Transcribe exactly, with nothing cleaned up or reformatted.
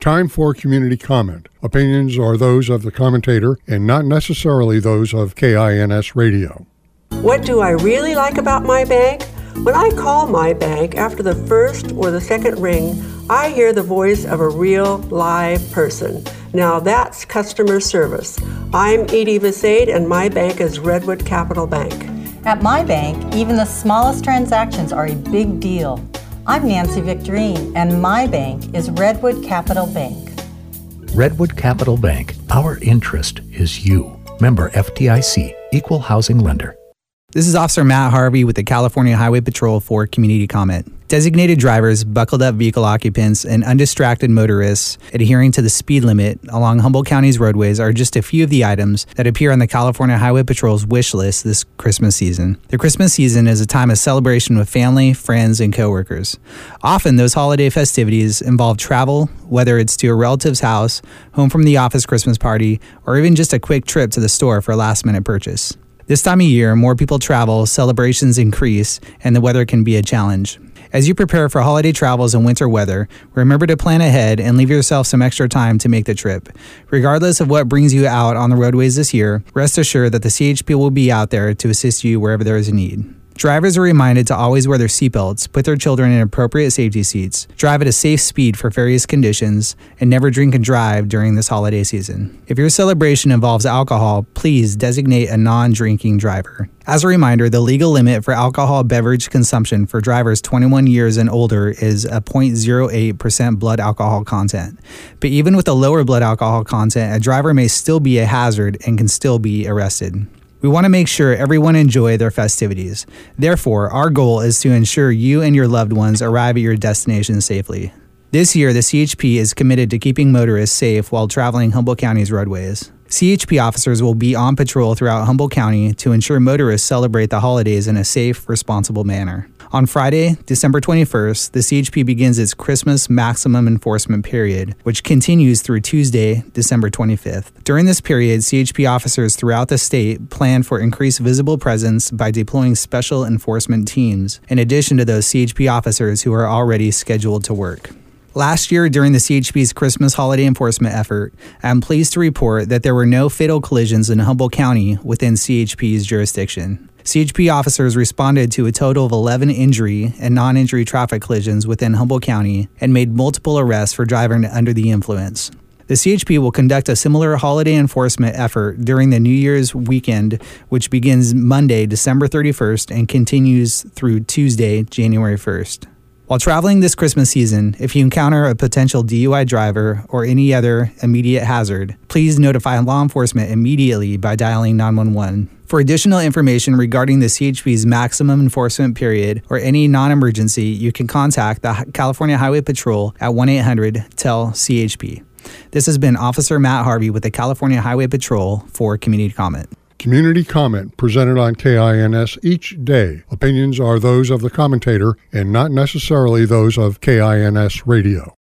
Time for community comment. Opinions are those of the commentator and not necessarily those of K I N S Radio. What do I really like about my bank? When I call my bank after the first or the second ring, I hear the voice of a real live person. Now that's customer service. I'm Edie Visade and my bank is Redwood Capital Bank. At my bank, even the smallest transactions are a big deal. I'm Nancy Victorine and my bank is Redwood Capital Bank. Redwood Capital Bank. Our interest is you. Member F D I C, Equal Housing Lender. This is Officer Matt Harvey with the California Highway Patrol for Community Comment. Designated drivers, buckled up vehicle occupants, and undistracted motorists adhering to the speed limit along Humboldt County's roadways are just a few of the items that appear on the California Highway Patrol's wish list this Christmas season. The Christmas season is a time of celebration with family, friends, and coworkers. Often, those holiday festivities involve travel, whether it's to a relative's house, home from the office Christmas party, or even just a quick trip to the store for a last-minute purchase. This time of year, more people travel, celebrations increase, and the weather can be a challenge. As you prepare for holiday travels and winter weather, remember to plan ahead and leave yourself some extra time to make the trip. Regardless of what brings you out on the roadways this year, rest assured that the C H P will be out there to assist you wherever there is a need. Drivers are reminded to always wear their seatbelts, put their children in appropriate safety seats, drive at a safe speed for various conditions, and never drink and drive during this holiday season. If your celebration involves alcohol, please designate a non-drinking driver. As a reminder, the legal limit for alcohol beverage consumption for drivers twenty-one years and older is a zero point zero eight percent blood alcohol content. But even with a lower blood alcohol content, a driver may still be a hazard and can still be arrested. We want to make sure everyone enjoy their festivities. Therefore, our goal is to ensure you and your loved ones arrive at your destination safely. This year, the C H P is committed to keeping motorists safe while traveling Humboldt County's roadways. C H P officers will be on patrol throughout Humboldt County to ensure motorists celebrate the holidays in a safe, responsible manner. On Friday, December twenty-first, the C H P begins its Christmas maximum enforcement period, which continues through Tuesday, December twenty-fifth. During this period, C H P officers throughout the state plan for increased visible presence by deploying special enforcement teams, in addition to those C H P officers who are already scheduled to work. Last year, during the C H P's Christmas holiday enforcement effort, I'm pleased to report that there were no fatal collisions in Humboldt County within C H P's jurisdiction. C H P officers responded to a total of eleven injury and non-injury traffic collisions within Humboldt County and made multiple arrests for driving under the influence. The C H P will conduct a similar holiday enforcement effort during the New Year's weekend, which begins Monday, December thirty-first and continues through Tuesday, January first. While traveling this Christmas season, if you encounter a potential D U I driver or any other immediate hazard, please notify law enforcement immediately by dialing nine one one. For additional information regarding the C H P's maximum enforcement period or any non-emergency, you can contact the California Highway Patrol at one eight hundred T E L C H P. This has been Officer Matt Harvey with the California Highway Patrol for Community Comment. Community comment presented on K I N S each day. Opinions are those of the commentator and not necessarily those of K I N S Radio.